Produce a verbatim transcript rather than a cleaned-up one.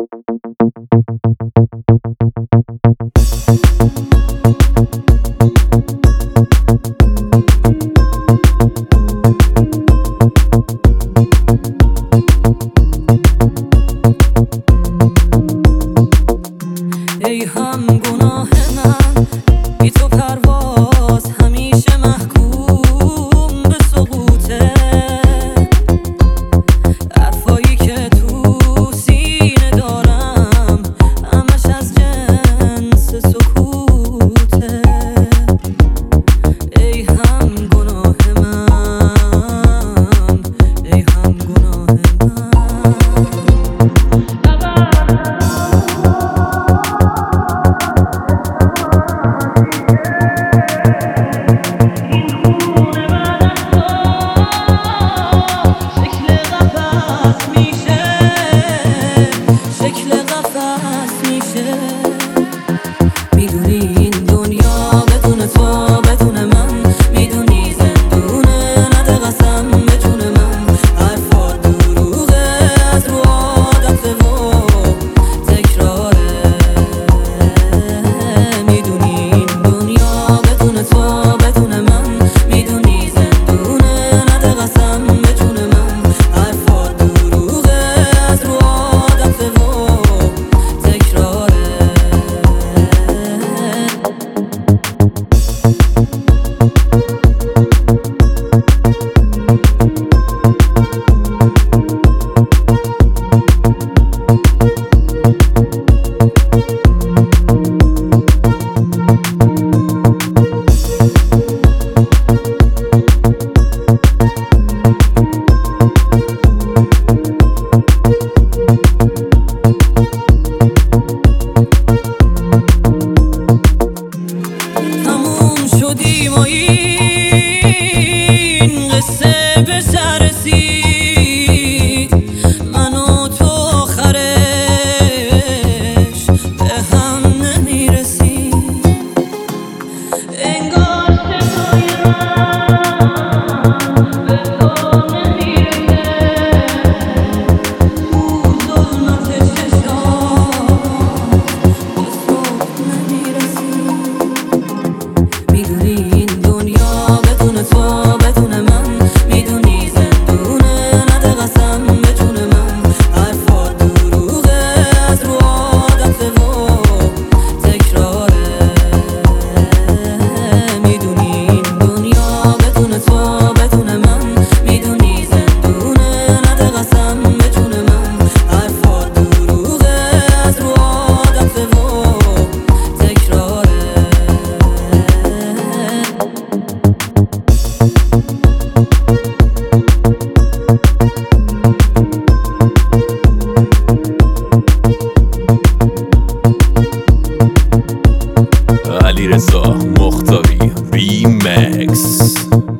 ای هم گناه من بی تو پرواز همیشه محکوم به سقوطه. حرفایی که تو سینه دارم همش از جنس سکوته. ای هم گناه من، ای هم گناه من. میدونی این دنیا بدون تو بدون من، میدونی زندونه نده قسم به جون من. حرفا دروغه از رو عادت و تکراره. میدونی این دنیا بدون تو بدون من، میدونی زندونه نده قسم به جون من. حرفا دروغه از رو عادت و تکراره. شدیم و این قصه به سر رسید. من و تو آخرش به هم نمیرسید. انگار صدای من به تو نمیرسه. تو ظلمت چشام به صبح نمیرسید. میدونی این دنیا بدون تو بدون من، میدونی زندونه نده قسم به جون من. حرفا دروغه از رو عادت و تکراره. میدونی این دنیا بدون تو بدون من، میدونی زندونه نده قسم به جون من. حرفا دروغه از رو عادت و تکراره. علیرضا مختاری ریمکس.